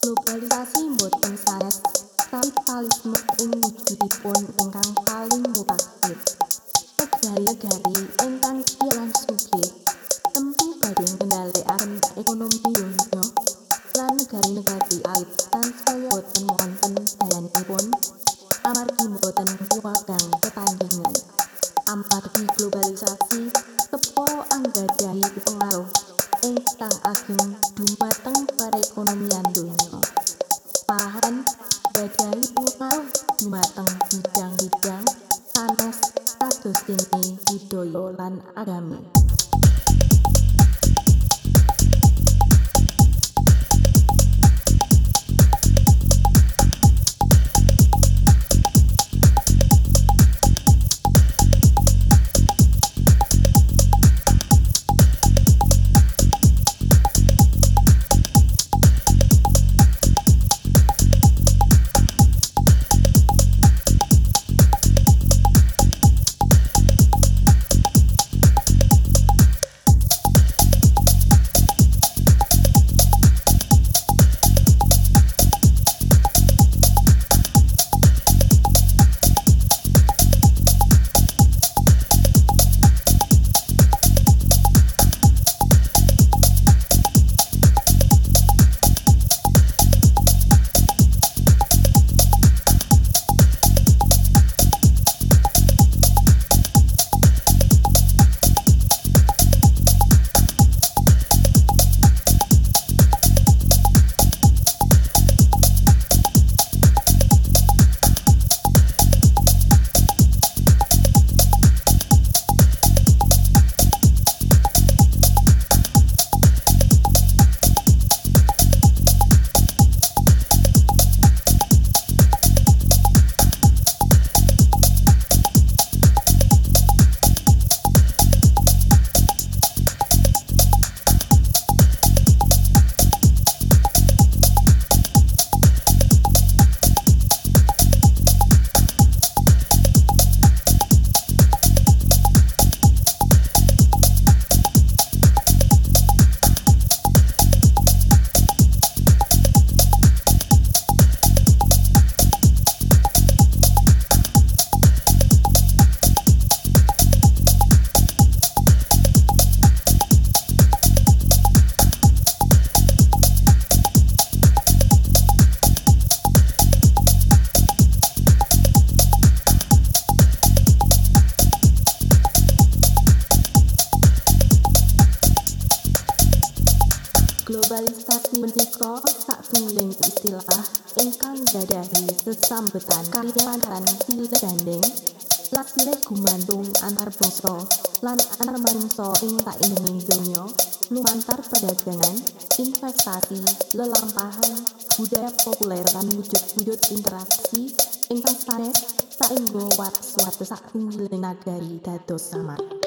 Globalisasi boten sanes kapitalisme ing wujudipun ingkang paling mutakhir. Negari-negari ingkang kaya lan sugih temtu badhe ngendhalikaken ekonomi donya lan negari-negari alit tansaya boten wonten dayanipun amargi boten kuwagang tetandhingan. Amargi globalisasi kepara anggadhahi pengaruh ingkang ageng dhumateng perekonomian donya. Malahan gadhahi pengaruh dhumateng bidang-bidang sanes kados dene budaya lan agami. Globalisasi menika satunggiling istilah ingkang gadhahi sesambetan kaliyan silih gandeng lan silih gumantung antar bangsa lan antar manungsa ing saindenging donya lumantar perdagangan, investasi, lelampahan, budaya populer lan wujud-wujud interaksi ingkang sanes saengga wates-wates satunggiling nagari dados samar.